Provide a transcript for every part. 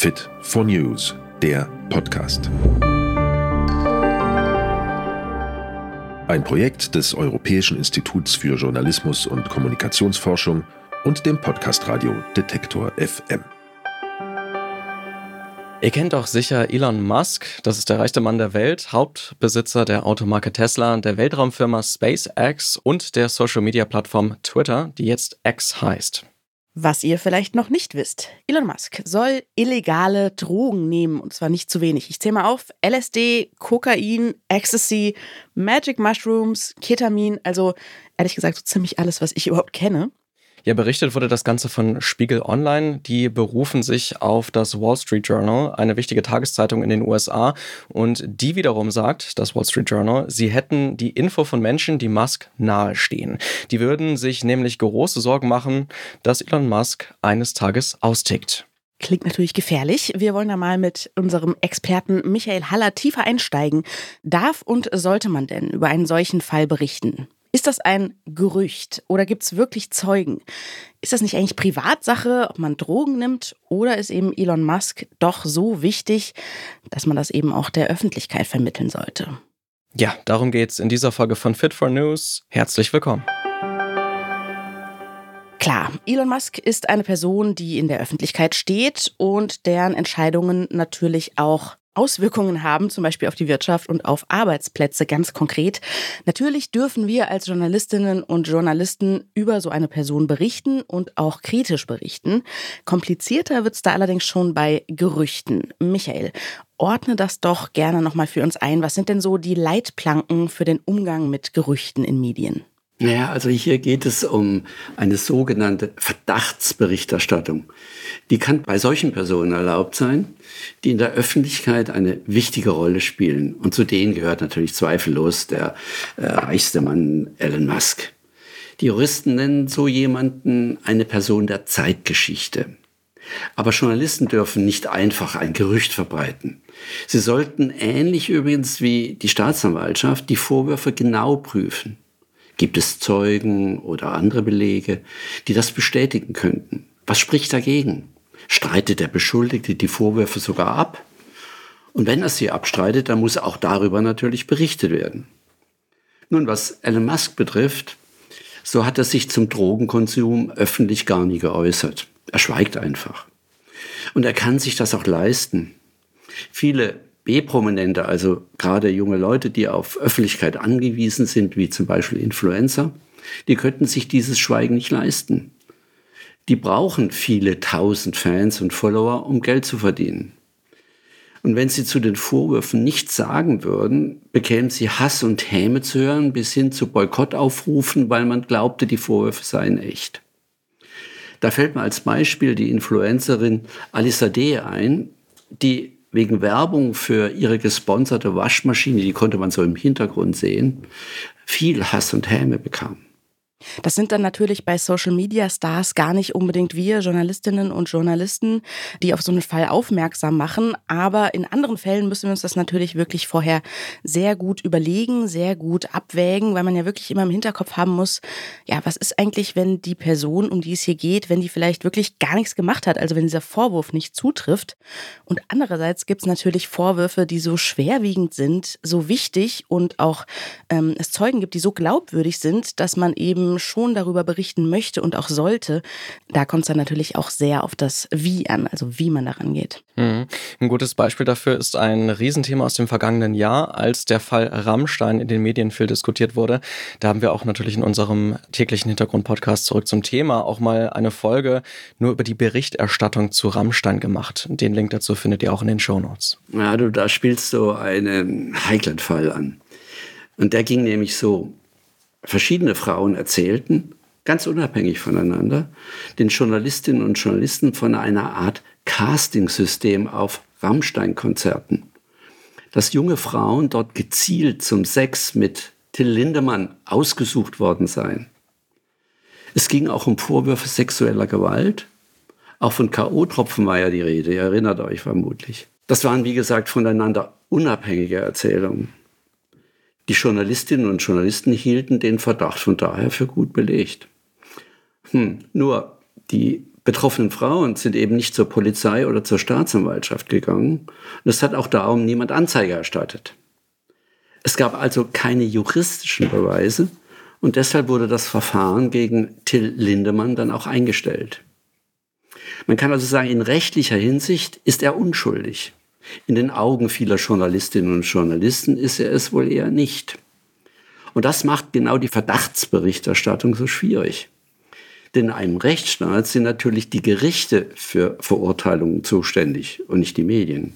Fit for News, der Podcast. Ein Projekt des Europäischen Instituts für Journalismus und Kommunikationsforschung und dem Podcast-Radio Detektor FM. Ihr kennt doch sicher Elon Musk, das ist der reichste Mann der Welt, Hauptbesitzer der Automarke Tesla, der Weltraumfirma SpaceX und der Social-Media-Plattform Twitter, die jetzt X heißt. Was ihr vielleicht noch nicht wisst, Elon Musk soll illegale Drogen nehmen, und zwar nicht zu wenig. Ich zähle mal auf: LSD, Kokain, Ecstasy, Magic Mushrooms, Ketamin, also ehrlich gesagt so ziemlich alles, was ich überhaupt kenne. Ja, berichtet wurde das Ganze von Spiegel Online. Die berufen sich auf das Wall Street Journal, eine wichtige Tageszeitung in den USA. Und die wiederum sagt, das Wall Street Journal, sie hätten die Info von Menschen, die Musk nahestehen. Die würden sich nämlich große Sorgen machen, dass Elon Musk eines Tages austickt. Klingt natürlich gefährlich. Wir wollen da mal mit unserem Experten Michael Haller tiefer einsteigen. Darf und sollte man denn über einen solchen Fall berichten? Ist das ein Gerücht oder gibt es wirklich Zeugen? Ist das nicht eigentlich Privatsache, ob man Drogen nimmt, oder ist eben Elon Musk doch so wichtig, dass man das eben auch der Öffentlichkeit vermitteln sollte? Ja, darum geht's in dieser Folge von Fit for News. Herzlich willkommen. Klar, Elon Musk ist eine Person, die in der Öffentlichkeit steht und deren Entscheidungen natürlich auch Auswirkungen haben, zum Beispiel auf die Wirtschaft und auf Arbeitsplätze ganz konkret. Natürlich dürfen wir als Journalistinnen und Journalisten über so eine Person berichten und auch kritisch berichten. Komplizierter wird es da allerdings schon bei Gerüchten. Michael, ordne das doch gerne nochmal für uns ein. Was sind denn so die Leitplanken für den Umgang mit Gerüchten in Medien? Naja, also hier geht es um eine sogenannte Verdachtsberichterstattung. Die kann bei solchen Personen erlaubt sein, die in der Öffentlichkeit eine wichtige Rolle spielen. Und zu denen gehört natürlich zweifellos der reichste Mann Elon Musk. Die Juristen nennen so jemanden eine Person der Zeitgeschichte. Aber Journalisten dürfen nicht einfach ein Gerücht verbreiten. Sie sollten, ähnlich übrigens wie die Staatsanwaltschaft, die Vorwürfe genau prüfen. Gibt es Zeugen oder andere Belege, die das bestätigen könnten? Was spricht dagegen? Streitet der Beschuldigte die Vorwürfe sogar ab? Und wenn er sie abstreitet, dann muss auch darüber natürlich berichtet werden. Nun, was Elon Musk betrifft, so hat er sich zum Drogenkonsum öffentlich gar nie geäußert. Er schweigt einfach. Und er kann sich das auch leisten. Viele B-Prominente, also gerade junge Leute, die auf Öffentlichkeit angewiesen sind, wie zum Beispiel Influencer, die könnten sich dieses Schweigen nicht leisten. Die brauchen viele tausend Fans und Follower, um Geld zu verdienen. Und wenn sie zu den Vorwürfen nichts sagen würden, bekämen sie Hass und Häme zu hören, bis hin zu Boykottaufrufen, weil man glaubte, die Vorwürfe seien echt. Da fällt mir als Beispiel die Influencerin Alisa D. ein, die wegen Werbung für ihre gesponserte Waschmaschine, die konnte man so im Hintergrund sehen, viel Hass und Häme bekam. Das sind dann natürlich bei Social-Media-Stars gar nicht unbedingt wir Journalistinnen und Journalisten, die auf so einen Fall aufmerksam machen. Aber in anderen Fällen müssen wir uns das natürlich wirklich vorher sehr gut überlegen, sehr gut abwägen, weil man ja wirklich immer im Hinterkopf haben muss, ja, was ist eigentlich, wenn die Person, um die es hier geht, wenn die vielleicht wirklich gar nichts gemacht hat, also wenn dieser Vorwurf nicht zutrifft. Und andererseits gibt es natürlich Vorwürfe, die so schwerwiegend sind, so wichtig und auch es Zeugen gibt, die so glaubwürdig sind, dass man eben schon darüber berichten möchte und auch sollte. Da kommt es dann natürlich auch sehr auf das Wie an, also wie man daran geht. Ein gutes Beispiel dafür ist ein Riesenthema aus dem vergangenen Jahr, als der Fall Rammstein in den Medien viel diskutiert wurde. Da haben wir auch natürlich in unserem täglichen Hintergrund-Podcast zurück zum Thema auch mal eine Folge nur über die Berichterstattung zu Rammstein gemacht. Den Link dazu findet ihr auch in den Shownotes. Ja, da spielst du einen heiklen Fall an. Und der ging nämlich so: Verschiedene Frauen erzählten, ganz unabhängig voneinander, den Journalistinnen und Journalisten von einer Art Castingsystem auf Rammstein-Konzerten. Dass junge Frauen dort gezielt zum Sex mit Till Lindemann ausgesucht worden seien. Es ging auch um Vorwürfe sexueller Gewalt. Auch von K.O.-Tropfen war ja die Rede, ihr erinnert euch vermutlich. Das waren, wie gesagt, voneinander unabhängige Erzählungen. Die Journalistinnen und Journalisten hielten den Verdacht von daher für gut belegt. Nur die betroffenen Frauen sind eben nicht zur Polizei oder zur Staatsanwaltschaft gegangen. Und es hat auch darum niemand Anzeige erstattet. Es gab also keine juristischen Beweise und deshalb wurde das Verfahren gegen Till Lindemann dann auch eingestellt. Man kann also sagen, in rechtlicher Hinsicht ist er unschuldig. In den Augen vieler Journalistinnen und Journalisten ist er es wohl eher nicht. Und das macht genau die Verdachtsberichterstattung so schwierig. Denn in einem Rechtsstaat sind natürlich die Gerichte für Verurteilungen zuständig und nicht die Medien.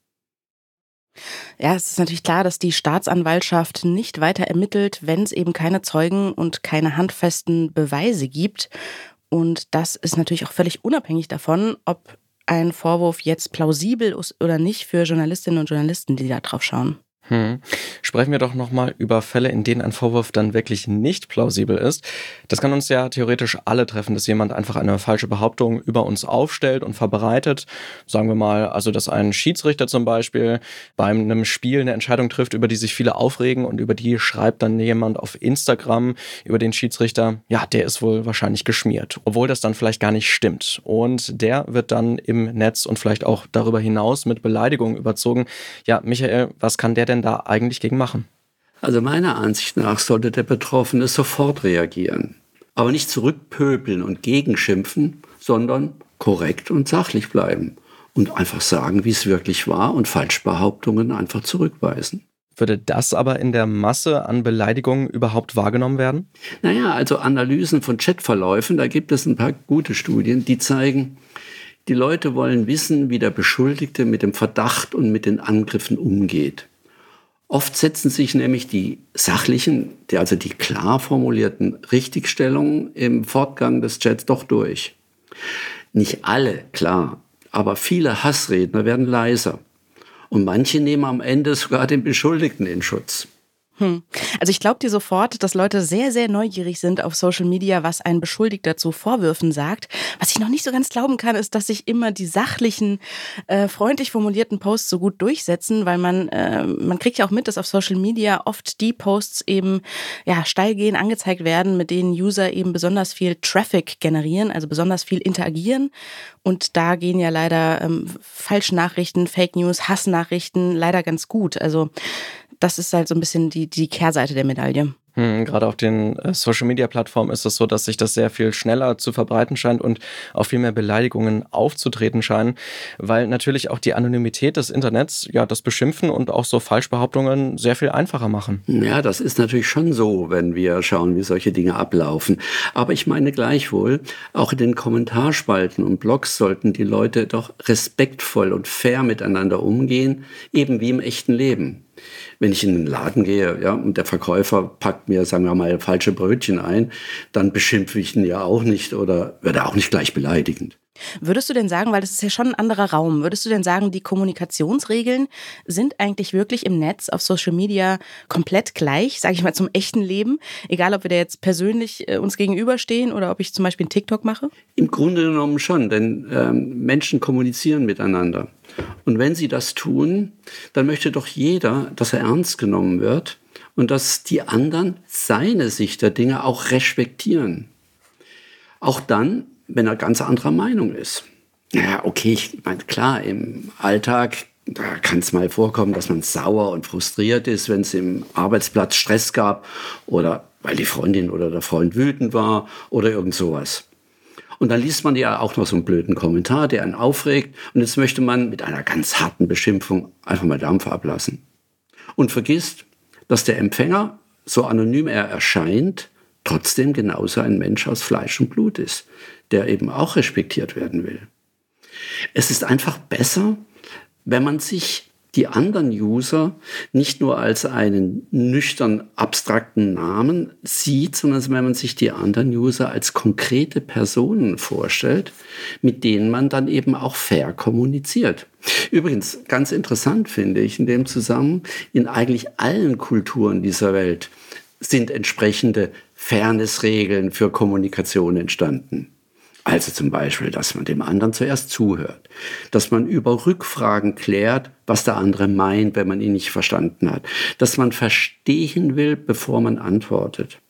Ja, es ist natürlich klar, dass die Staatsanwaltschaft nicht weiter ermittelt, wenn es eben keine Zeugen und keine handfesten Beweise gibt. Und das ist natürlich auch völlig unabhängig davon, ob ein Vorwurf jetzt plausibel ist oder nicht für Journalistinnen und Journalisten, die da drauf schauen. Sprechen wir doch nochmal über Fälle, in denen ein Vorwurf dann wirklich nicht plausibel ist. Das kann uns ja theoretisch alle treffen, dass jemand einfach eine falsche Behauptung über uns aufstellt und verbreitet. Sagen wir mal, also dass ein Schiedsrichter zum Beispiel bei einem Spiel eine Entscheidung trifft, über die sich viele aufregen und über die schreibt dann jemand auf Instagram über den Schiedsrichter, ja, der ist wohl wahrscheinlich geschmiert, obwohl das dann vielleicht gar nicht stimmt. Und der wird dann im Netz und vielleicht auch darüber hinaus mit Beleidigungen überzogen. Ja, Michael, was kann der denn da eigentlich gegen machen? Also meiner Ansicht nach sollte der Betroffene sofort reagieren. Aber nicht zurückpöbeln und gegenschimpfen, sondern korrekt und sachlich bleiben. Und einfach sagen, wie es wirklich war und Falschbehauptungen einfach zurückweisen. Würde das aber in der Masse an Beleidigungen überhaupt wahrgenommen werden? Naja, also Analysen von Chatverläufen, da gibt es ein paar gute Studien, die zeigen, die Leute wollen wissen, wie der Beschuldigte mit dem Verdacht und mit den Angriffen umgeht. Oft setzen sich nämlich die sachlichen, also die klar formulierten Richtigstellungen im Fortgang des Chats doch durch. Nicht alle, klar, aber viele Hassredner werden leiser. Und manche nehmen am Ende sogar den Beschuldigten in Schutz. Also ich glaube dir sofort, dass Leute sehr, sehr neugierig sind auf Social Media, was ein Beschuldigter zu Vorwürfen sagt. Was ich noch nicht so ganz glauben kann, ist, dass sich immer die sachlichen, freundlich formulierten Posts so gut durchsetzen, weil man kriegt ja auch mit, dass auf Social Media oft die Posts eben steil gehen, angezeigt werden, mit denen User eben besonders viel Traffic generieren, also besonders viel interagieren. Und da gehen ja leider Falschnachrichten, Fake News, Hassnachrichten leider ganz gut. Also das ist halt so ein bisschen die Kehrseite der Medaille. Gerade auf den Social-Media-Plattformen ist es so, dass sich das sehr viel schneller zu verbreiten scheint und auch viel mehr Beleidigungen aufzutreten scheinen, weil natürlich auch die Anonymität des Internets das Beschimpfen und auch so Falschbehauptungen sehr viel einfacher machen. Ja, das ist natürlich schon so, wenn wir schauen, wie solche Dinge ablaufen. Aber ich meine gleichwohl, auch in den Kommentarspalten und Blogs sollten die Leute doch respektvoll und fair miteinander umgehen, eben wie im echten Leben. Wenn ich in den Laden gehe, und der Verkäufer packt mir, sagen wir mal, falsche Brötchen ein, dann beschimpfe ich ihn ja auch nicht oder werde auch nicht gleich beleidigend. Würdest du denn sagen, weil das ist ja schon ein anderer Raum, würdest du denn sagen, die Kommunikationsregeln sind eigentlich wirklich im Netz, auf Social Media komplett gleich, sage ich mal, zum echten Leben? Egal, ob wir da jetzt persönlich uns gegenüberstehen oder ob ich zum Beispiel einen TikTok mache? Im Grunde genommen schon, denn Menschen kommunizieren miteinander. Und wenn sie das tun, dann möchte doch jeder, dass er ernst genommen wird und dass die anderen seine Sicht der Dinge auch respektieren. Auch dann, wenn er ganz anderer Meinung ist. Ja, okay, ich meine, klar, im Alltag, da kann es mal vorkommen, dass man sauer und frustriert ist, wenn es im Arbeitsplatz Stress gab oder weil die Freundin oder der Freund wütend war oder irgend sowas. Und dann liest man ja auch noch so einen blöden Kommentar, der einen aufregt. Und jetzt möchte man mit einer ganz harten Beschimpfung einfach mal Dampf ablassen. Und vergisst, dass der Empfänger, so anonym er erscheint, trotzdem genauso ein Mensch aus Fleisch und Blut ist, der eben auch respektiert werden will. Es ist einfach besser, wenn man sich die anderen User nicht nur als einen nüchtern abstrakten Namen sieht, sondern wenn man sich die anderen User als konkrete Personen vorstellt, mit denen man dann eben auch fair kommuniziert. Übrigens, ganz interessant finde ich in dem Zusammenhang, in eigentlich allen Kulturen dieser Welt sind entsprechende Fairnessregeln für Kommunikation entstanden. Also zum Beispiel, dass man dem anderen zuerst zuhört, dass man über Rückfragen klärt, was der andere meint, wenn man ihn nicht verstanden hat, dass man verstehen will, bevor man antwortet.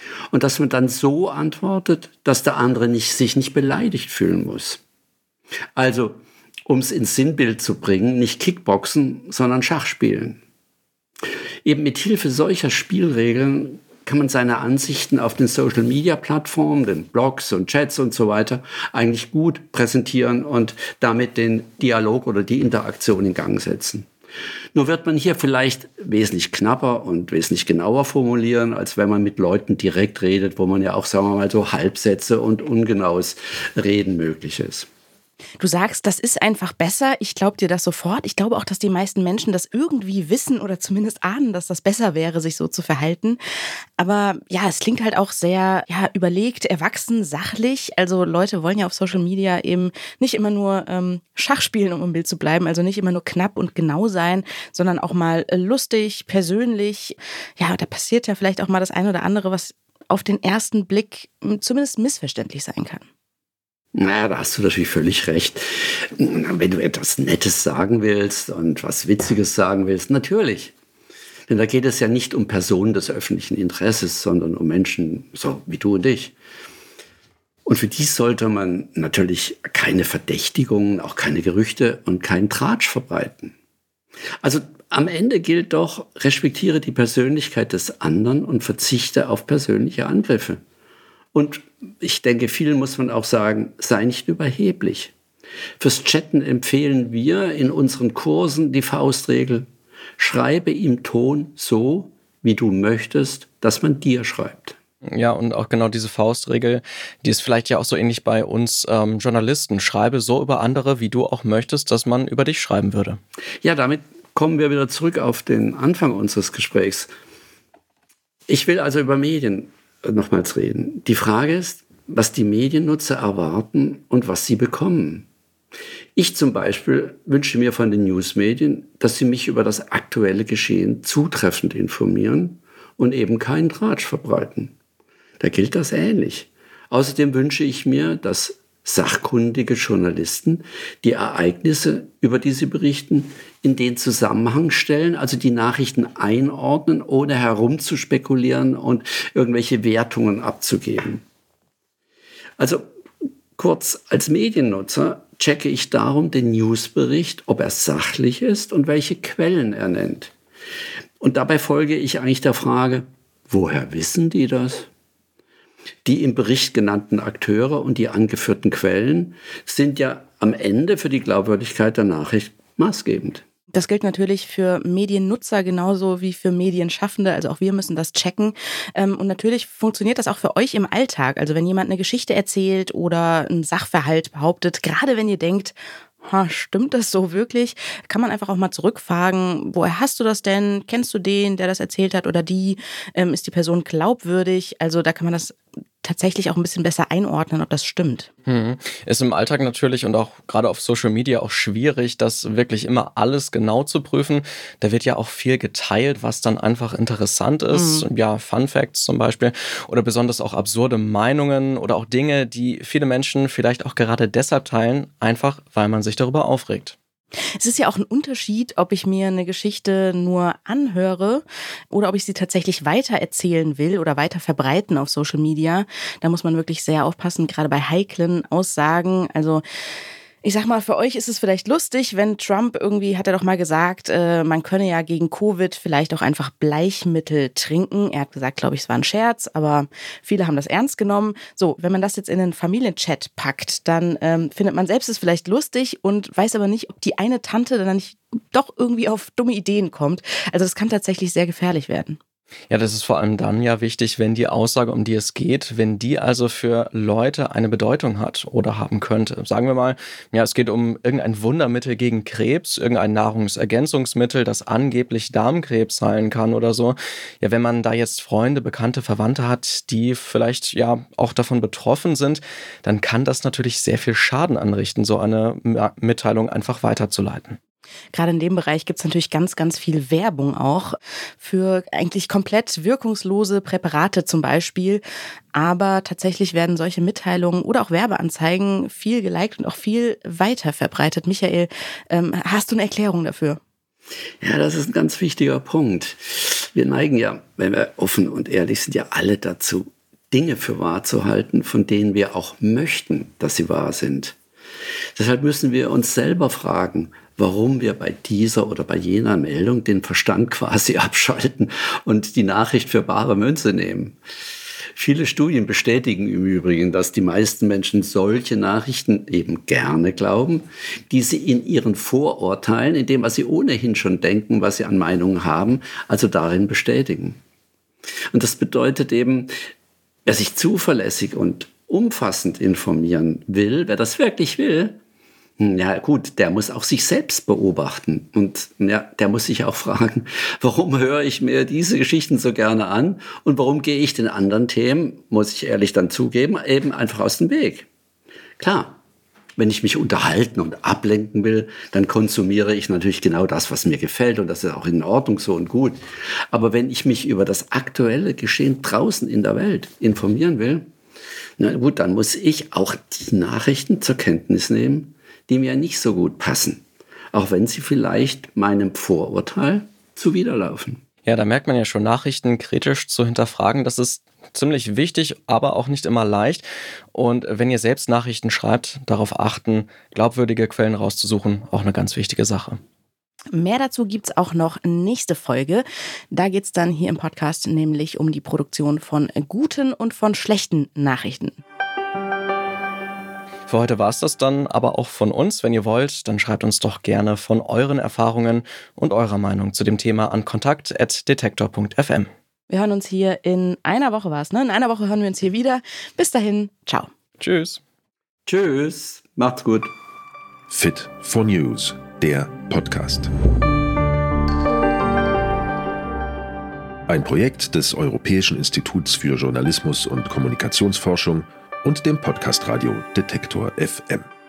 Und dass man dann so antwortet, dass der andere sich nicht beleidigt fühlen muss. Also, um es ins Sinnbild zu bringen, nicht Kickboxen, sondern Schachspielen. Eben mit Hilfe solcher Spielregeln kann man seine Ansichten auf den Social-Media-Plattformen, den Blogs und Chats und so weiter eigentlich gut präsentieren und damit den Dialog oder die Interaktion in Gang setzen. Nur wird man hier vielleicht wesentlich knapper und wesentlich genauer formulieren, als wenn man mit Leuten direkt redet, wo man ja auch, sagen wir mal, so Halbsätze und ungenaues Reden möglich ist. Du sagst, das ist einfach besser. Ich glaube dir das sofort. Ich glaube auch, dass die meisten Menschen das irgendwie wissen oder zumindest ahnen, dass das besser wäre, sich so zu verhalten. Aber ja, es klingt halt auch sehr überlegt, erwachsen, sachlich. Also Leute wollen ja auf Social Media eben nicht immer nur Schach spielen, um im Bild zu bleiben. Also nicht immer nur knapp und genau sein, sondern auch mal lustig, persönlich. Ja, da passiert ja vielleicht auch mal das eine oder andere, was auf den ersten Blick zumindest missverständlich sein kann. Na, da hast du natürlich völlig recht. Wenn du etwas Nettes sagen willst und was Witziges sagen willst, natürlich. Denn da geht es ja nicht um Personen des öffentlichen Interesses, sondern um Menschen so wie du und ich. Und für die sollte man natürlich keine Verdächtigungen, auch keine Gerüchte und keinen Tratsch verbreiten. Also am Ende gilt doch, respektiere die Persönlichkeit des anderen und verzichte auf persönliche Angriffe. Und ich denke, vielen muss man auch sagen, sei nicht überheblich. Fürs Chatten empfehlen wir in unseren Kursen die Faustregel: Schreibe im Ton so, wie du möchtest, dass man dir schreibt. Ja, und auch genau diese Faustregel, die ist vielleicht ja auch so ähnlich bei uns Journalisten. Schreibe so über andere, wie du auch möchtest, dass man über dich schreiben würde. Ja, damit kommen wir wieder zurück auf den Anfang unseres Gesprächs. Ich will also über Medien nochmals reden. Die Frage ist, was die Mediennutzer erwarten und was sie bekommen. Ich zum Beispiel wünsche mir von den Newsmedien, dass sie mich über das aktuelle Geschehen zutreffend informieren und eben keinen Tratsch verbreiten. Da gilt das ähnlich. Außerdem wünsche ich mir, dass sachkundige Journalisten die Ereignisse, über die sie berichten, in den Zusammenhang stellen, also die Nachrichten einordnen, ohne herumzuspekulieren und irgendwelche Wertungen abzugeben. Also kurz, als Mediennutzer checke ich darum den Newsbericht, ob er sachlich ist und welche Quellen er nennt. Und dabei folge ich eigentlich der Frage, woher wissen die das? Die im Bericht genannten Akteure und die angeführten Quellen sind ja am Ende für die Glaubwürdigkeit der Nachricht maßgebend. Das gilt natürlich für Mediennutzer genauso wie für Medienschaffende. Also auch wir müssen das checken. Und natürlich funktioniert das auch für euch im Alltag. Also wenn jemand eine Geschichte erzählt oder einen Sachverhalt behauptet, gerade wenn ihr denkt, stimmt das so wirklich? Kann man einfach auch mal zurückfragen, woher hast du das denn? Kennst du den, der das erzählt hat oder die? Ist die Person glaubwürdig? Also da kann man das tatsächlich auch ein bisschen besser einordnen, ob das stimmt. Ist im Alltag natürlich und auch gerade auf Social Media auch schwierig, das wirklich immer alles genau zu prüfen. Da wird ja auch viel geteilt, was dann einfach interessant ist. Ja, Fun Facts zum Beispiel oder besonders auch absurde Meinungen oder auch Dinge, die viele Menschen vielleicht auch gerade deshalb teilen, einfach weil man sich darüber aufregt. Es ist ja auch ein Unterschied, ob ich mir eine Geschichte nur anhöre oder ob ich sie tatsächlich weitererzählen will oder weiter verbreiten auf Social Media. Da muss man wirklich sehr aufpassen, gerade bei heiklen Aussagen. Also ich sag mal, für euch ist es vielleicht lustig, wenn Trump irgendwie, hat er doch mal gesagt, man könne ja gegen Covid vielleicht auch einfach Bleichmittel trinken. Er hat gesagt, glaube ich, es war ein Scherz, aber viele haben das ernst genommen. So, wenn man das jetzt in den Familienchat packt, dann findet man selbst es vielleicht lustig und weiß aber nicht, ob die eine Tante dann nicht doch irgendwie auf dumme Ideen kommt. Also das kann tatsächlich sehr gefährlich werden. Ja, das ist vor allem dann ja wichtig, wenn die Aussage, um die es geht, wenn die also für Leute eine Bedeutung hat oder haben könnte. Sagen wir mal, ja, es geht um irgendein Wundermittel gegen Krebs, irgendein Nahrungsergänzungsmittel, das angeblich Darmkrebs heilen kann oder so. Ja, wenn man da jetzt Freunde, Bekannte, Verwandte hat, die vielleicht ja auch davon betroffen sind, dann kann das natürlich sehr viel Schaden anrichten, so eine Mitteilung einfach weiterzuleiten. Gerade in dem Bereich gibt es natürlich ganz, ganz viel Werbung auch für eigentlich komplett wirkungslose Präparate zum Beispiel. Aber tatsächlich werden solche Mitteilungen oder auch Werbeanzeigen viel geliked und auch viel weiter verbreitet. Michael, hast du eine Erklärung dafür? Ja, das ist ein ganz wichtiger Punkt. Wir neigen ja, wenn wir offen und ehrlich sind, ja alle dazu, Dinge für wahr zu halten, von denen wir auch möchten, dass sie wahr sind. Deshalb müssen wir uns selber fragen, warum wir bei dieser oder bei jener Meldung den Verstand quasi abschalten und die Nachricht für bare Münze nehmen. Viele Studien bestätigen im Übrigen, dass die meisten Menschen solche Nachrichten eben gerne glauben, die sie in ihren Vorurteilen, in dem, was sie ohnehin schon denken, was sie an Meinungen haben, also darin bestätigen. Und das bedeutet eben, wer sich zuverlässig und umfassend informieren will, wer das wirklich will, ja gut, der muss auch sich selbst beobachten und ja, der muss sich auch fragen, warum höre ich mir diese Geschichten so gerne an und warum gehe ich den anderen Themen, muss ich ehrlich dann zugeben, eben einfach aus dem Weg. Klar, wenn ich mich unterhalten und ablenken will, dann konsumiere ich natürlich genau das, was mir gefällt und das ist auch in Ordnung so und gut. Aber wenn ich mich über das aktuelle Geschehen draußen in der Welt informieren will, na gut, dann muss ich auch die Nachrichten zur Kenntnis nehmen, die mir nicht so gut passen, auch wenn sie vielleicht meinem Vorurteil zuwiderlaufen. Ja, da merkt man ja schon, Nachrichten kritisch zu hinterfragen, das ist ziemlich wichtig, aber auch nicht immer leicht. Und wenn ihr selbst Nachrichten schreibt, darauf achten, glaubwürdige Quellen rauszusuchen, auch eine ganz wichtige Sache. Mehr dazu gibt's auch noch nächste Folge. Da geht's dann hier im Podcast nämlich um die Produktion von guten und von schlechten Nachrichten. Für heute war es das dann aber auch von uns. Wenn ihr wollt, dann schreibt uns doch gerne von euren Erfahrungen und eurer Meinung zu dem Thema an kontakt@detektor.fm. Wir hören uns hier in einer Woche, ne? In einer Woche hören wir uns hier wieder. Bis dahin, ciao. Tschüss. Tschüss, macht's gut. Fit for News, der Podcast. Ein Projekt des Europäischen Instituts für Journalismus und Kommunikationsforschung und dem Podcast Radio Detektor FM.